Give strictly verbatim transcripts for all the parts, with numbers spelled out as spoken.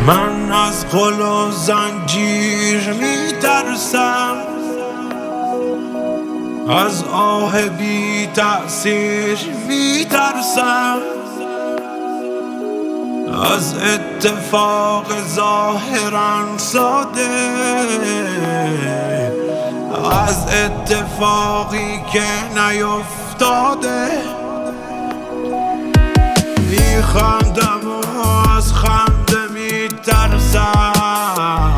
من از قل و زنجیر میترسم، از آه بی تأثیر میترسم، از اتفاق ظاهرا ساده، از اتفاقی که نیفتاده. میخندم و از خنده میترسم،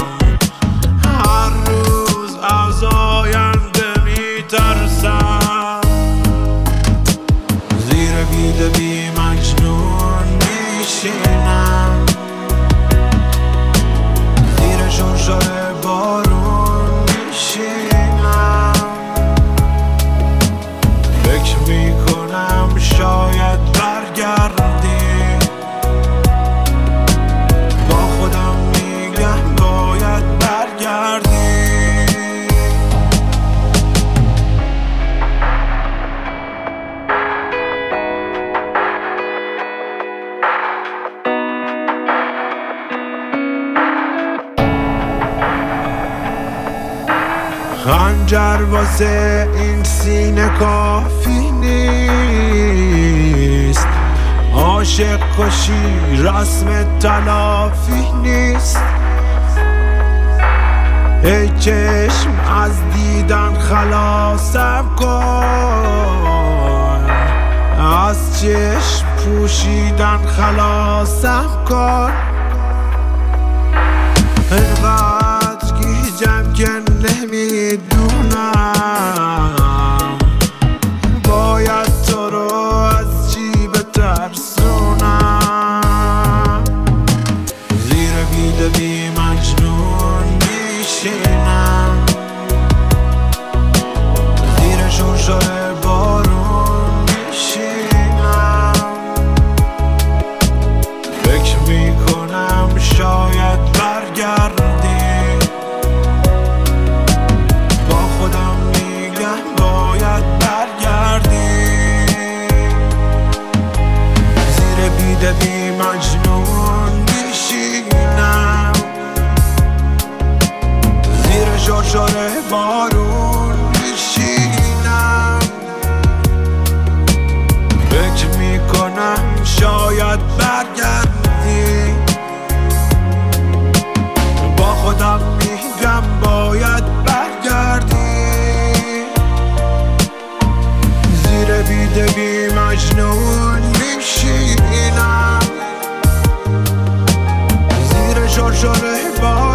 هر روز از آینده میترسم. زیر بید بی مجنون میشینم، زیر شرشر بارون میشینم. فکر میکنم شاید برگردی، با خودم میگم باید برگردی. خنجر واسه این سینه کافی نیست، عاشق کشی رسم تلافی نیست. ای چشم از دیدن خلاصم کن، از چشم پوشیدن خلاصم کن. اینقدر گیجم که نمیدونم باید تو رو از چی بترسونم. زیر بید بی مجنون میشینم، زیر شرشر بارون میشینم. فکر میکنم شاید برگردی، بی مجنون میشینم، زیر شرشر بارون میشینم. فکر میکنم شاید برگردی، با خودم میگم باید برگردی. زیر بید بی مجنون میشینم، زیر شرشر بارون